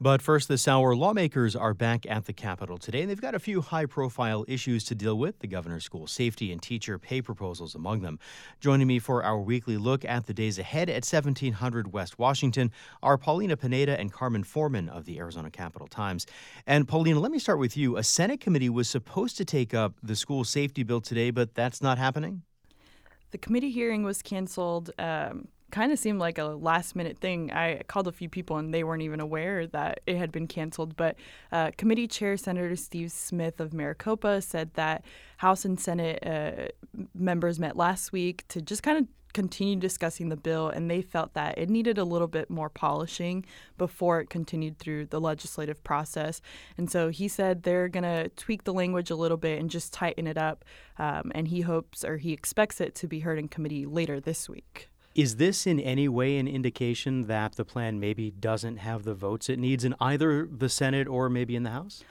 But first this hour, lawmakers are back at the Capitol today, and they've got a few high-profile issues to deal with, the governor's school safety and teacher pay proposals among them. Joining me for our weekly look at the days ahead at 1700 West Washington are Paulina Pineda and Carmen Foreman of the Arizona Capital-Times. And Paulina, let me start with you. A Senate committee was supposed to take up the school safety bill today, but that's not happening? The committee hearing was canceled. Kind of seemed like a last-minute thing. I called a few people, and they weren't even aware that it had been canceled. But Committee Chair Senator Steve Smith of Maricopa said that House and Senate members met last week to just kind of continue discussing the bill, and they felt that it needed a little bit more polishing before it continued through the legislative process. And so he said they're going to tweak the language a little bit and just tighten it up, and he expects it to be heard in committee later this week. Is this in any way an indication that the plan maybe doesn't have the votes it needs in either the Senate or maybe in the House?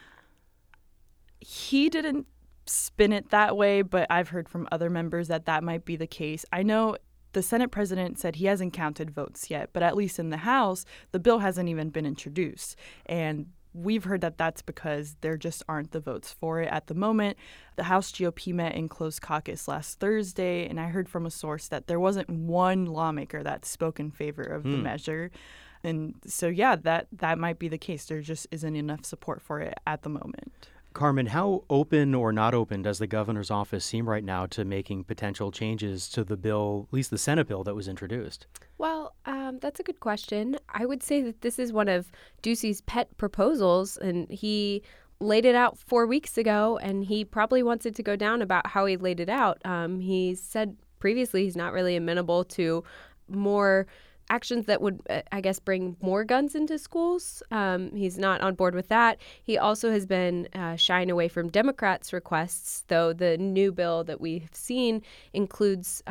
He didn't spin it that way, but I've heard from other members that might be the case. I know the Senate president said he hasn't counted votes yet, but at least in the House, the bill hasn't even been introduced. And we've heard that that's because there just aren't the votes for it at the moment. The House GOP met in closed caucus last Thursday, and I heard from a source that there wasn't one lawmaker that spoke in favor of the measure. And so, yeah, that might be the case. There just isn't enough support for it at the moment. Carmen, how open or not open does the governor's office seem right now to making potential changes to the bill, at least the Senate bill that was introduced? Well, that's a good question. I would say that this is one of Ducey's pet proposals, and he laid it out 4 weeks ago, and he probably wants it to go down about how he laid it out. He said previously he's not really amenable to more actions that would, bring more guns into schools. He's not on board with that. He also has been shying away from Democrats' requests, though the new bill that we've seen includes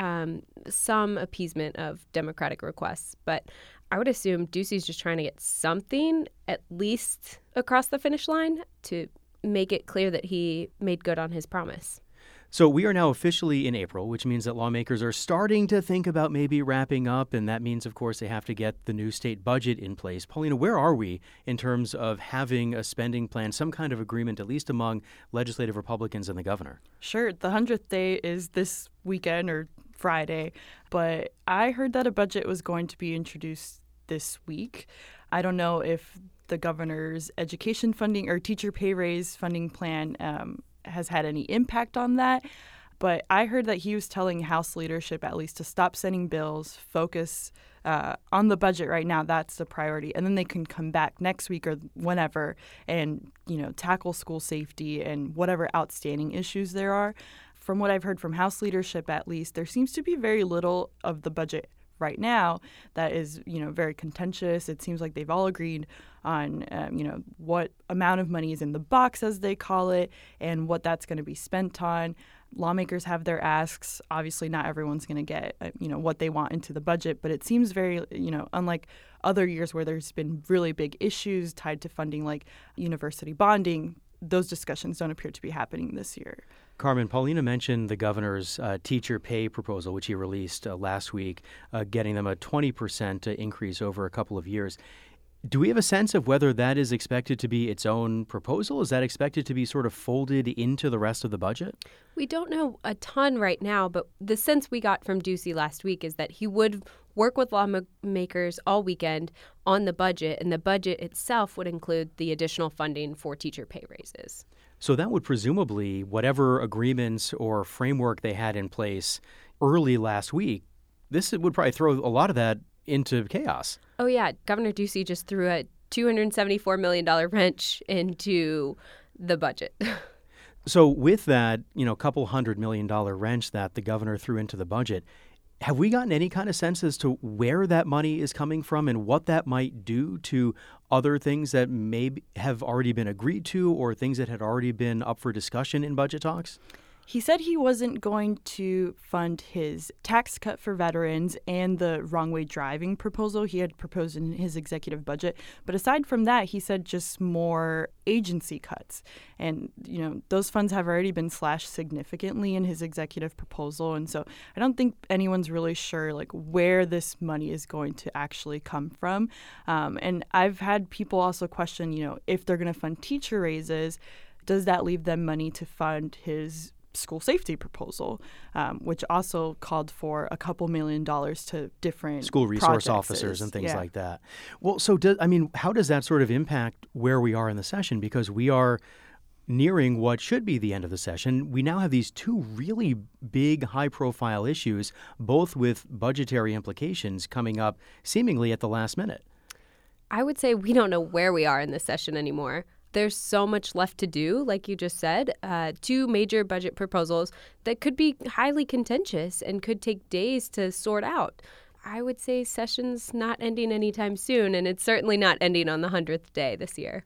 some appeasement of Democratic requests. But I would assume Ducey's just trying to get something at least across the finish line to make it clear that he made good on his promise. So we are now officially in April, which means that lawmakers are starting to think about maybe wrapping up, and that means, of course, they have to get the new state budget in place. Paulina, where are we in terms of having a spending plan, some kind of agreement, at least among legislative Republicans and the governor? Sure. The 100th day is this weekend or Friday, but I heard that a budget was going to be introduced this week. I don't know if the governor's education funding or teacher pay raise funding plan has had any impact on that. But I heard that he was telling House leadership at least to stop sending bills, focus on the budget right now. That's the priority. And then they can come back next week or whenever and, tackle school safety and whatever outstanding issues there are. From what I've heard from House leadership, at least, there seems to be very little of the budget right now that is, very contentious. It seems like they've all agreed on, what amount of money is in the box, as they call it, and what that's going to be spent on. Lawmakers have their asks. Obviously, not everyone's going to get, what they want into the budget, but it seems very, unlike other years where there's been really big issues tied to funding like university bonding, those discussions don't appear to be happening this year. Carmen, Paulina mentioned the governor's teacher pay proposal, which he released last week, getting them a 20% increase over a couple of years. Do we have a sense of whether that is expected to be its own proposal? Is that expected to be sort of folded into the rest of the budget? We don't know a ton right now, but the sense we got from Ducey last week is that he would work with lawmakers all weekend on the budget, and the budget itself would include the additional funding for teacher pay raises. So that would presumably, whatever agreements or framework they had in place early last week, this would probably throw a lot of that into chaos. Oh, yeah. Governor Ducey just threw a $274 million wrench into the budget. So with that, couple $100 million wrench that the governor threw into the budget, have we gotten any kind of sense as to where that money is coming from and what that might do to other things that may have already been agreed to or things that had already been up for discussion in budget talks? He said he wasn't going to fund his tax cut for veterans and the wrong way driving proposal he had proposed in his executive budget. But aside from that, he said just more agency cuts. And, those funds have already been slashed significantly in his executive proposal. And so I don't think anyone's really sure where this money is going to actually come from. And I've had people also question, if they're going to fund teacher raises, does that leave them money to fund his school safety proposal, which also called for a couple $1 million to different school resource projects. officers and things like that. Well, so how does that sort of impact where we are in the session? Because we are nearing what should be the end of the session. We now have these two really big, high-profile issues, both with budgetary implications coming up seemingly at the last minute. I would say we don't know where we are in this session anymore. There's so much left to do, like you just said. 2 major budget proposals that could be highly contentious and could take days to sort out. I would say session's not ending anytime soon, and it's certainly not ending on the 100th day this year.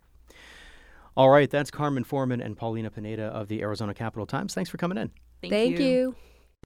All right, that's Carmen Foreman and Paulina Pineda of the Arizona Capital Times. Thanks for coming in. Thank you.